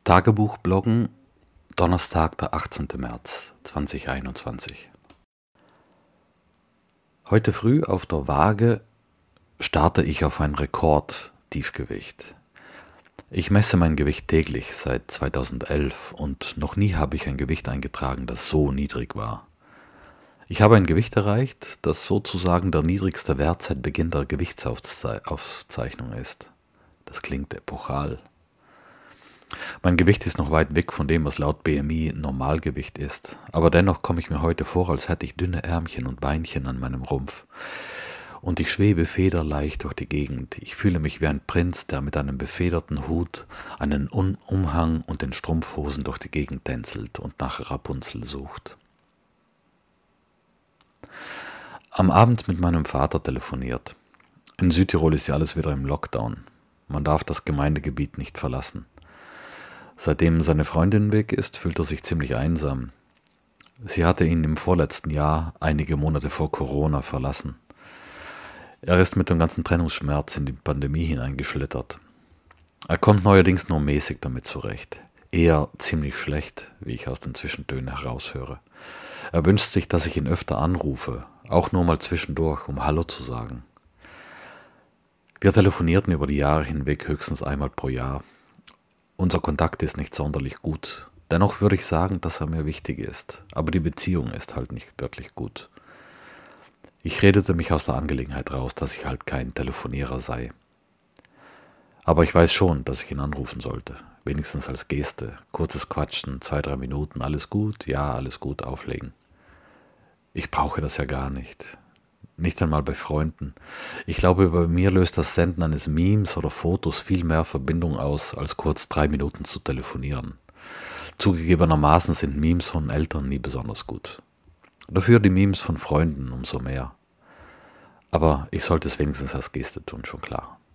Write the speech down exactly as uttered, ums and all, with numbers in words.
Tagebuchbloggen, Donnerstag, der achtzehnten März zweitausendeinundzwanzig. Heute früh auf der Waage starte ich auf ein Rekord-Tiefgewicht. Ich messe mein Gewicht täglich seit zweitausendelf und noch nie habe ich ein Gewicht eingetragen, das so niedrig war. Ich habe ein Gewicht erreicht, das sozusagen der niedrigste Wert seit Beginn der Gewichtsaufzeichnung ist. Das klingt epochal. Mein Gewicht ist noch weit weg von dem, was laut B M I Normalgewicht ist, aber dennoch komme ich mir heute vor, als hätte ich dünne Ärmchen und Beinchen an meinem Rumpf. Und ich schwebe federleicht durch die Gegend. Ich fühle mich wie ein Prinz, der mit einem befederten Hut, einen Un- Umhang und den Strumpfhosen durch die Gegend tänzelt und nach Rapunzel sucht. Am Abend mit meinem Vater telefoniert. In Südtirol ist ja alles wieder im Lockdown. Man darf das Gemeindegebiet nicht verlassen. Seitdem seine Freundin weg ist, fühlt er sich ziemlich einsam. Sie hatte ihn im vorletzten Jahr, einige Monate vor Corona, verlassen. Er ist mit dem ganzen Trennungsschmerz in die Pandemie hineingeschlittert. Er kommt neuerdings nur mäßig damit zurecht. Eher ziemlich schlecht, wie ich aus den Zwischentönen heraushöre. Er wünscht sich, dass ich ihn öfter anrufe, auch nur mal zwischendurch, um Hallo zu sagen. Wir telefonierten über die Jahre hinweg höchstens einmal pro Jahr. Unser Kontakt ist nicht sonderlich gut. Dennoch würde ich sagen, dass er mir wichtig ist. Aber die Beziehung ist halt nicht wirklich gut. Ich redete mich aus der Angelegenheit raus, dass ich halt kein Telefonierer sei. Aber ich weiß schon, dass ich ihn anrufen sollte. Wenigstens als Geste. Kurzes Quatschen, zwei, drei Minuten, alles gut, ja, alles gut, auflegen. Ich brauche das ja gar nicht. Nicht einmal bei Freunden. Ich glaube, bei mir löst das Senden eines Memes oder Fotos viel mehr Verbindung aus, als kurz drei Minuten zu telefonieren. Zugegebenermaßen sind Memes von Eltern nie besonders gut. Dafür die Memes von Freunden umso mehr. Aber ich sollte es wenigstens als Geste tun, schon klar.